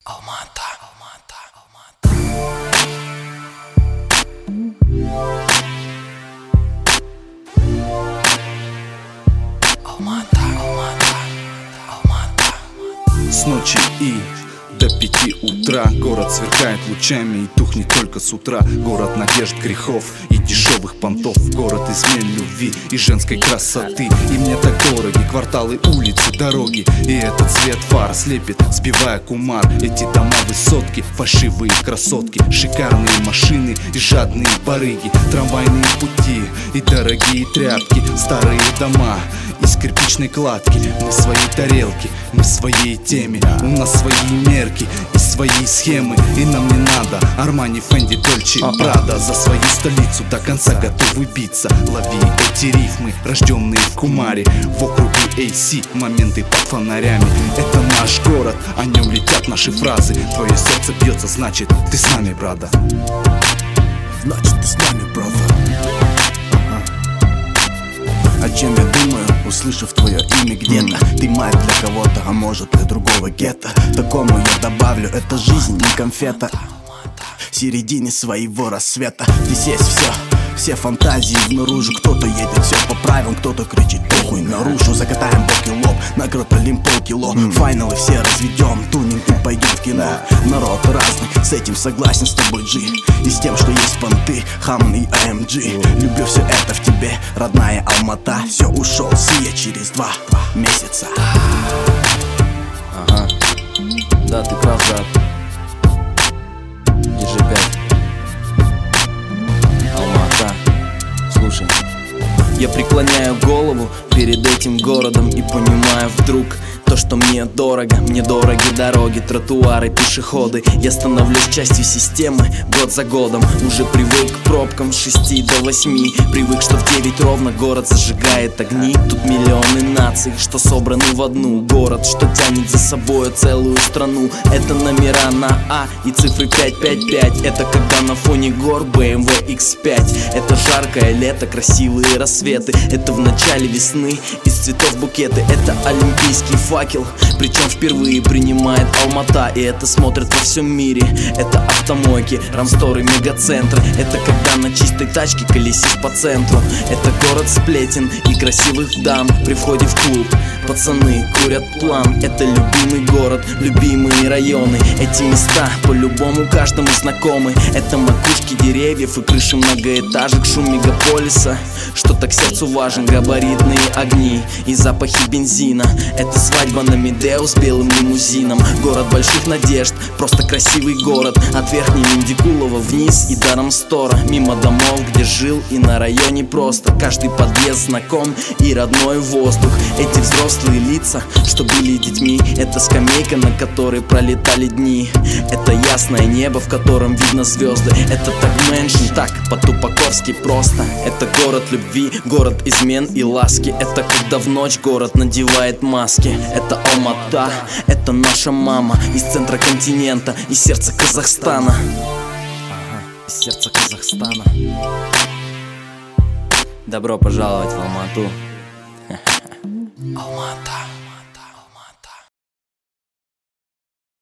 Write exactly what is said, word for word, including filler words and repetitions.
Алмата, Алмата, Алмата. Алмата, Алмата, Алмата. С ночи и до пяти утра город сверкает лучами и тухнет только с утра. Город надежд, грехов и дешевых понтов. Город измен, любви и женской красоты. И мне так дороги кварталы, улицы, дороги. И этот свет фар слепит, сбивая кумар. Эти дома высотки, фальшивые красотки, шикарные машины и жадные барыги, трамвайные пути и дорогие тряпки, старые дома из кирпичной кладки. Мы в своей тарелке, мы в своей теме. У нас свои мерки и свои схемы. И нам не надо Армани, Фенди, Дольче, Прада. За свою столицу до конца готовы биться. Лови эти рифмы, рожденные в Кумаре, в округе эй си, моменты под фонарями. Это наш город, о нем летят наши фразы. Твое сердце бьется, значит ты с нами, брата. Значит ты с нами, брата. О чем я думаю, услышав твое имя где-то. Ты мать для кого-то, а может для другого гетто. Такому я добавлю, это жизнь, не конфета. В середине своего рассвета здесь есть все, все фантазии внаружи. Кто-то едет все по правилам, кто-то кричит похуй наружу. Закатаем боки лоб, накропалим полкило. Файналы все разведем, тунинг и пойдем в кино. Народ разный, с этим согласен с тобой, G. И с тем, что есть понты, Хаммон и эй эм джи. Люблю все это в тебе, родная Алмата. Все, ушел сия через два месяца. Ага, да, ты прав, брат. Держи пять. Алмата, слушай. Я преклоняю голову перед этим городом и понимаю вдруг то, что мне дорого. Мне дороги дороги, тротуары, пешеходы. Я становлюсь частью системы год за годом. Уже привык к пробкам с шести до восьми. Привык, что в девять ровно город зажигает огни. Тут миллионы наций, что собраны в одну. Город, что тянет за собой целую страну. Это номера на А и цифры пять пять пять. Это когда на фоне гор бэ эм вэ икс пять. Это жаркое лето, красивые рассветы. Это в начале весны, из цветов букеты. Это олимпийский факел, причем впервые принимает Алмата. И это смотрят во всем мире. Это автомойки, рамсторы, мегацентры. Это когда на чистой тачке колесишь по центру. Это город сплетен и красивых дам. При входе в клуб пацаны курят план. Это любимый город, любимые районы. Эти места по-любому каждому знакомы. Это макушки деревьев и крыши многоэтажек. Шум мегаполиса, что так сердцу важен. Габаритные огни и запахи бензина. Это свадьба на Медео с белым лимузином. Город больших надежд, просто красивый город. От Верхней Мендикулова вниз и до Рамстора. Мимо домов, где жил, и на районе просто. Каждый подъезд знаком и родной воздух. Эти взрослые лица, что были детьми. Это скамейка, на которой пролетали дни. Это ясное небо, в котором видно звезды. Это так мэншн, так по-тупаковски просто. Это город любви, город измен и ласки. Это когда в ночь город надевает маски. Это Алмата, это наша мама. Из центра континента, из сердца Казахстана. Ага, из сердца Казахстана. Добро пожаловать в Алмату. Алмата.